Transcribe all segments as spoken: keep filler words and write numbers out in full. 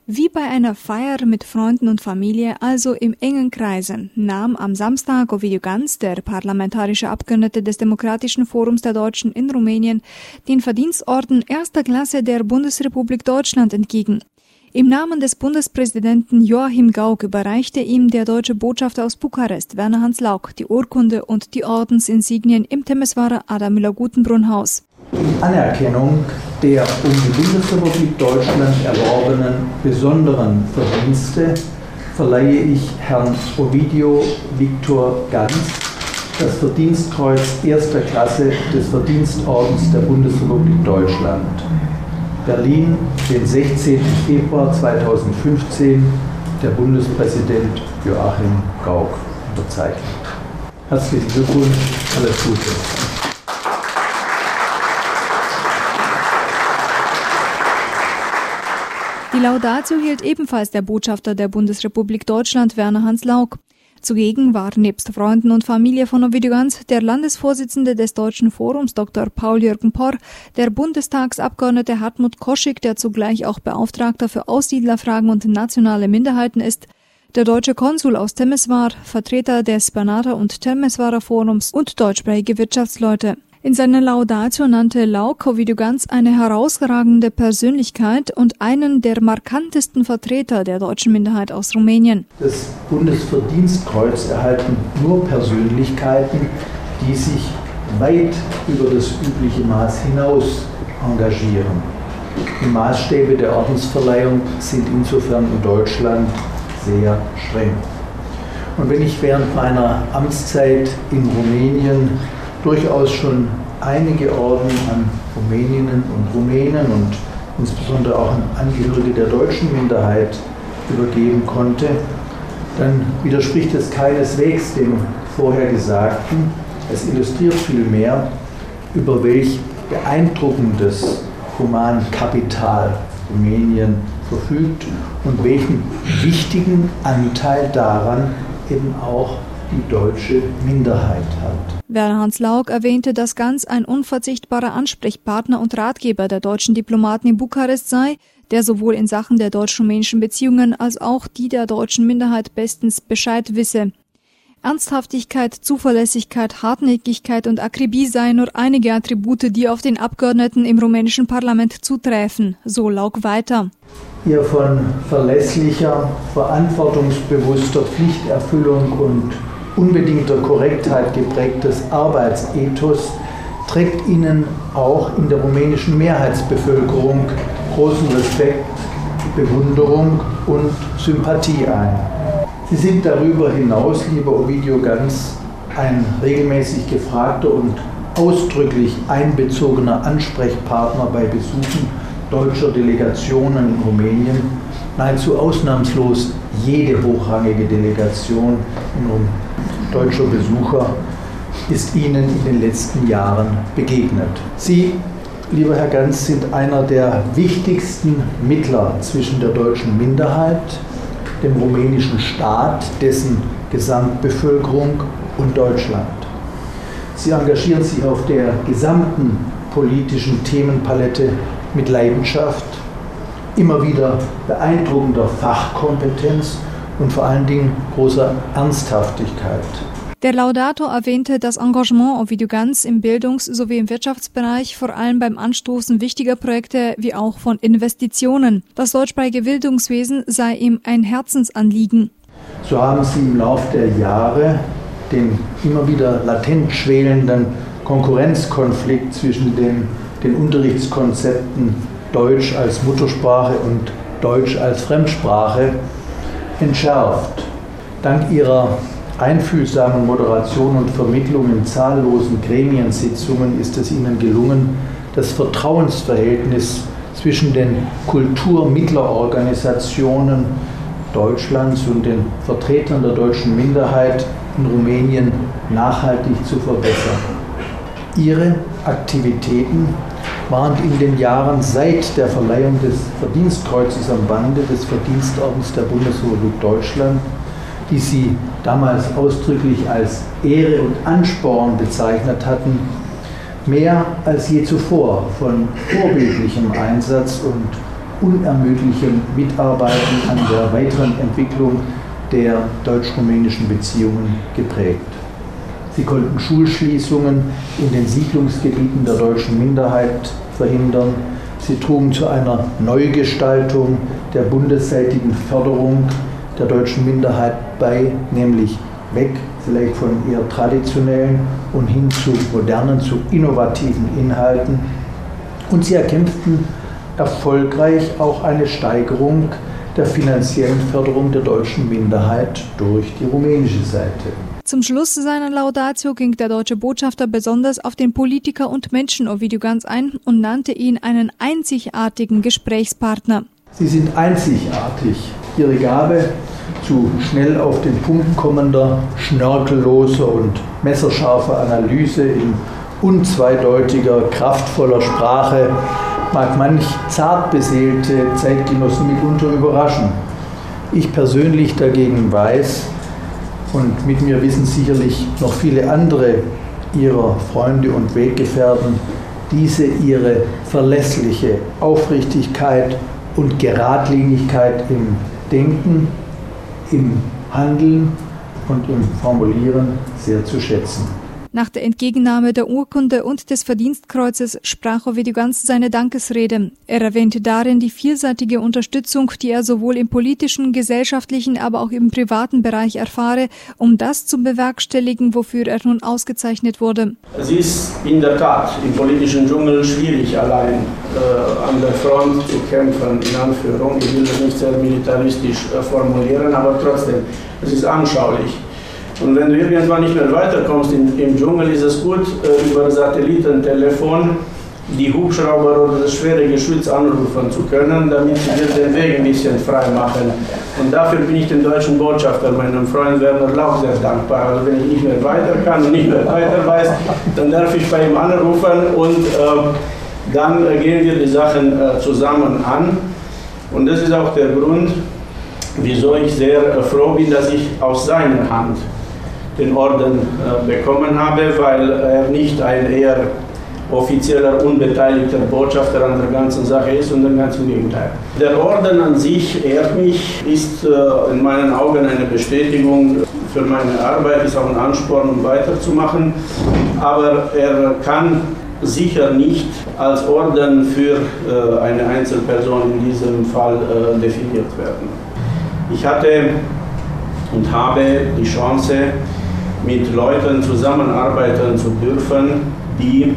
Wie bei einer Feier mit Freunden und Familie, also im engen Kreise, nahm am Samstag Ovidiu Ganz, der parlamentarische Abgeordnete des Demokratischen Forums der Deutschen in Rumänien, den Verdienstorden erster Klasse der Bundesrepublik Deutschland entgegen. Im Namen des Bundespräsidenten Joachim Gauck überreichte ihm der deutsche Botschafter aus Bukarest, Werner Hans Lauck, die Urkunde und die Ordensinsignien im Temeswarer Adam Müller-Gutenbrunn-Haus. In Anerkennung der um die Bundesrepublik Deutschland erworbenen besonderen Verdienste verleihe ich Herrn Ovidiu Viktor Ganz das Verdienstkreuz erster Klasse des Verdienstordens der Bundesrepublik Deutschland. Berlin, den sechzehnten Februar zweitausendfünfzehn, der Bundespräsident Joachim Gauck unterzeichnet. Herzlichen Glückwunsch, alles Gute. Die Laudatio hielt ebenfalls der Botschafter der Bundesrepublik Deutschland, Werner Hans Lauck. Zugegen war nebst Freunden und Familie von Ovidiu Ganz der Landesvorsitzende des Deutschen Forums, Doktor Paul-Jürgen Porr, der Bundestagsabgeordnete Hartmut Koschik, der zugleich auch Beauftragter für Aussiedlerfragen und nationale Minderheiten ist, der deutsche Konsul aus Temeswar, Vertreter des Banata- und Temeswarer Forums und deutschsprachige Wirtschaftsleute. In seiner Laudatio nannte Lauck Ovidiu Ganz eine herausragende Persönlichkeit und einen der markantesten Vertreter der deutschen Minderheit aus Rumänien. Das Bundesverdienstkreuz erhalten nur Persönlichkeiten, die sich weit über das übliche Maß hinaus engagieren. Die Maßstäbe der Ordensverleihung sind insofern in Deutschland sehr streng. Und wenn ich während meiner Amtszeit in Rumänien durchaus schon einige Orden an Rumäninnen und Rumänen und insbesondere auch an Angehörige der deutschen Minderheit übergeben konnte, dann widerspricht es keineswegs dem vorher Gesagten. Es illustriert vielmehr, über welch beeindruckendes Humankapital Rumänien verfügt und welchen wichtigen Anteil daran eben auch die deutsche Minderheit hat. Werner Hans Lauck erwähnte, dass Ganz ein unverzichtbarer Ansprechpartner und Ratgeber der deutschen Diplomaten in Bukarest sei, der sowohl in Sachen der deutsch-rumänischen Beziehungen als auch die der deutschen Minderheit bestens Bescheid wisse. Ernsthaftigkeit, Zuverlässigkeit, Hartnäckigkeit und Akribie seien nur einige Attribute, die auf den Abgeordneten im rumänischen Parlament zuträfen, so Lauck weiter. Ihr von verlässlicher, verantwortungsbewusster Pflichterfüllung und unbedingter Korrektheit geprägtes Arbeitsethos trägt Ihnen auch in der rumänischen Mehrheitsbevölkerung großen Respekt, Bewunderung und Sympathie ein. Sie sind darüber hinaus, lieber Ovidiu Ganz, ein regelmäßig gefragter und ausdrücklich einbezogener Ansprechpartner bei Besuchen deutscher Delegationen in Rumänien. Nahezu ausnahmslos jede hochrangige Delegation in Rumänien deutscher Besucher ist Ihnen in den letzten Jahren begegnet. Sie, lieber Herr Ganz, sind einer der wichtigsten Mittler zwischen der deutschen Minderheit, dem rumänischen Staat, dessen Gesamtbevölkerung und Deutschland. Sie engagieren sich auf der gesamten politischen Themenpalette mit Leidenschaft, immer wieder beeindruckender Fachkompetenz und vor allen Dingen großer Ernsthaftigkeit. Der Laudator erwähnte das Engagement Ovidiu Ganz im Bildungs- sowie im Wirtschaftsbereich, vor allem beim Anstoßen wichtiger Projekte wie auch von Investitionen. Das deutschsprachige Bildungswesen sei ihm ein Herzensanliegen. So haben Sie im Laufe der Jahre den immer wieder latent schwelenden Konkurrenzkonflikt zwischen den, den Unterrichtskonzepten Deutsch als Muttersprache und Deutsch als Fremdsprache entschärft. Dank Ihrer einfühlsamen Moderation und Vermittlung in zahllosen Gremiensitzungen ist es Ihnen gelungen, das Vertrauensverhältnis zwischen den Kulturmittlerorganisationen Deutschlands und den Vertretern der deutschen Minderheit in Rumänien nachhaltig zu verbessern. Ihre Aktivitäten waren in den Jahren seit der Verleihung des Verdienstkreuzes am Bande des Verdienstordens der Bundesrepublik Deutschland, die Sie damals ausdrücklich als Ehre und Ansporn bezeichnet hatten, mehr als je zuvor von vorbildlichem Einsatz und unermüdlichem Mitarbeiten an der weiteren Entwicklung der deutsch-rumänischen Beziehungen geprägt. Sie konnten Schulschließungen in den Siedlungsgebieten der deutschen Minderheit verhindern. Sie trugen zu einer Neugestaltung der bundesseitigen Förderung der deutschen Minderheit bei, nämlich weg vielleicht von eher traditionellen und hin zu modernen, zu innovativen Inhalten. Und sie erkämpften erfolgreich auch eine Steigerung der finanziellen Förderung der deutschen Minderheit durch die rumänische Seite. Zum Schluss seiner Laudatio ging der deutsche Botschafter besonders auf den Politiker und Menschen Ovidiu Ganz ein und nannte ihn einen einzigartigen Gesprächspartner. Sie sind einzigartig. Ihre Gabe zu schnell auf den Punkt kommender, schnörkelloser und messerscharfer Analyse in unzweideutiger, kraftvoller Sprache mag manch zart beseelte Zeitgenossen mitunter überraschen. Ich persönlich dagegen weiß, und mit mir wissen sicherlich noch viele andere Ihrer Freunde und Weggefährten, diese Ihre verlässliche Aufrichtigkeit und Geradlinigkeit im Denken, im Handeln und im Formulieren sehr zu schätzen. Nach der Entgegennahme der Urkunde und des Verdienstkreuzes sprach Ovidiu Ganz seine Dankesrede. Er erwähnte darin die vielseitige Unterstützung, die er sowohl im politischen, gesellschaftlichen, aber auch im privaten Bereich erfahre, um das zu bewerkstelligen, wofür er nun ausgezeichnet wurde. Es ist in der Tat im politischen Dschungel schwierig, allein äh, an der Front zu kämpfen, in Anführung. Ich will das nicht sehr militaristisch äh, formulieren, aber trotzdem, es ist anschaulich. Und wenn du irgendwann nicht mehr weiterkommst in, im Dschungel, ist es gut, äh, über Satellitentelefon die Hubschrauber oder das schwere Geschütz anrufen zu können, damit sie dir den Weg ein bisschen frei machen. Und dafür bin ich dem deutschen Botschafter, meinem Freund Werner Lauch, sehr dankbar. Also wenn ich nicht mehr weiter kann und nicht mehr weiter weiß, dann darf ich bei ihm anrufen und äh, dann äh, gehen wir die Sachen äh, zusammen an. Und das ist auch der Grund, wieso ich sehr äh, froh bin, dass ich aus seiner Hand den Orden äh, bekommen habe, weil er nicht ein eher offizieller, unbeteiligter Botschafter an der ganzen Sache ist, sondern ganz im Gegenteil. Der Orden an sich ehrt mich, ist äh, in meinen Augen eine Bestätigung für meine Arbeit, ist auch ein Ansporn, um weiterzumachen, aber er kann sicher nicht als Orden für äh, eine Einzelperson in diesem Fall äh, definiert werden. Ich hatte und habe die Chance, mit Leuten zusammenarbeiten zu dürfen, die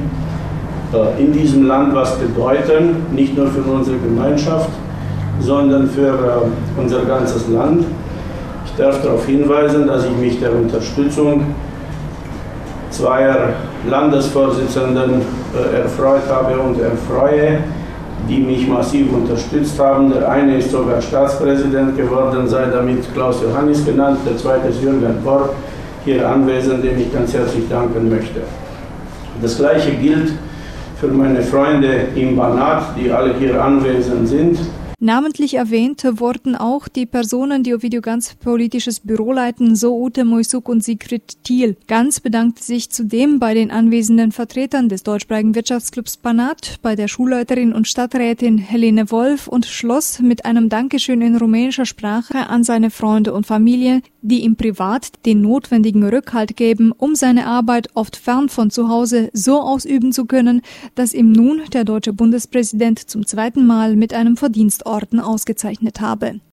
äh, in diesem Land was bedeuten, nicht nur für unsere Gemeinschaft, sondern für äh, unser ganzes Land. Ich darf darauf hinweisen, dass ich mich der Unterstützung zweier Landesvorsitzenden äh, erfreut habe und erfreue, die mich massiv unterstützt haben. Der eine ist sogar Staatspräsident geworden, sei damit Klaus Johannis genannt, der zweite ist Jürgen Borg, hier anwesend, dem ich ganz herzlich danken möchte. Das Gleiche gilt für meine Freunde im Banat, die alle hier anwesend sind. Namentlich erwähnt wurden auch die Personen, die Ovidiu Ganz politisches Büro leiten, so Ute Moisuk und Sigrid Thiel. Ganz bedankte sich zudem bei den anwesenden Vertretern des deutschsprachigen Wirtschaftsclubs Banat, bei der Schulleiterin und Stadträtin Helene Wolf und schloss mit einem Dankeschön in rumänischer Sprache an seine Freunde und Familie, die ihm privat den notwendigen Rückhalt geben, um seine Arbeit oft fern von zu Hause so ausüben zu können, dass ihm nun der deutsche Bundespräsident zum zweiten Mal mit einem Verdienstorden ausgezeichnet habe.